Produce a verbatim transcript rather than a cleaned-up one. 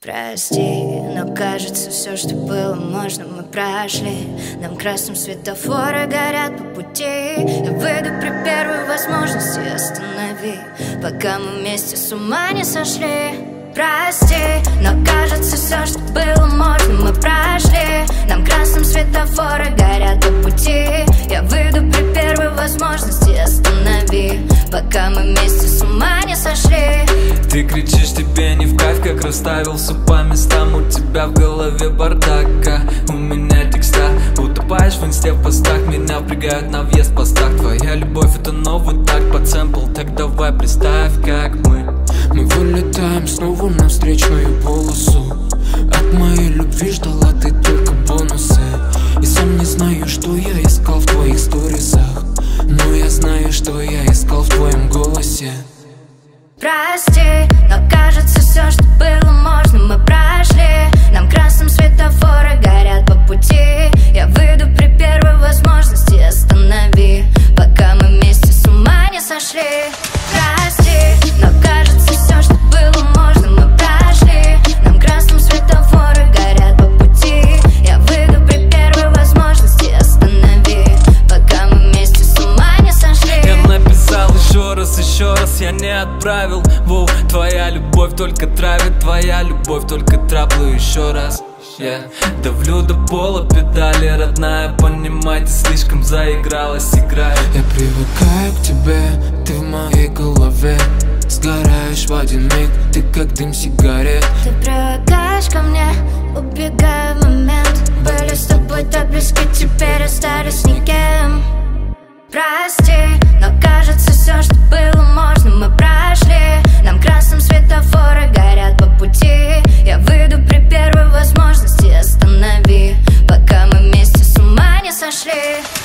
Прости, но кажется, все, что было можно, мы прошли. Нам красным светофоры горят по пути. Я выйду при первой возможности, останови, пока мы вместе с ума не сошли. Прости, но кажется, все, что было можно, мы прошли. Нам красным светофоры горят по пути. Я выйду при первой возможности, останови, пока мы вместе с ума не сошли. Ты кричишь, тебе не в кайф, как расставился по местам. У тебя в голове бардак, у меня текста. Утопаешь в инсте в постах, меня впрягают на въезд в постах. Твоя любовь это новый так под сэмпл, так давай представь, как мы Мы вылетаем снова на встречную полосу. От моей любви ждала ты только бонусы. И сам не знаю, что я искал в твоих сторисах, но я знаю, что я искал в твоем голосе. Прости, но кажется, все, что было можно, мы прошли. Нам красным светофоры горят по пути. Я выйду при первой возможности, останови, пока мы вместе с ума не сошли. Прости, но кажется, все, что было можно, мы прошли. Нам красным светофоры горят по пути. Я выйду при первой возможности, останови, пока мы вместе с ума не сошли. Я написал еще раз, еще раз, я не отправил. Воу, твоя любовь только травит, твоя любовь только траблю еще раз. Yeah. Давлю до пола педали, родная, понимай, ты слишком заигралась, играй. Я привыкаю к тебе, ты в моей голове. Сгораешь в один миг, ты как дым сигарет. Ты привыкаешь ко мне, убегая в момент. Были с тобой так близко, теперь остались никем. Прости, но кажется, все, что было можно, мы прошли. Нам красным светофоры горят по пути. Я выйду при первой возможности, останови, пока мы вместе с ума не сошли.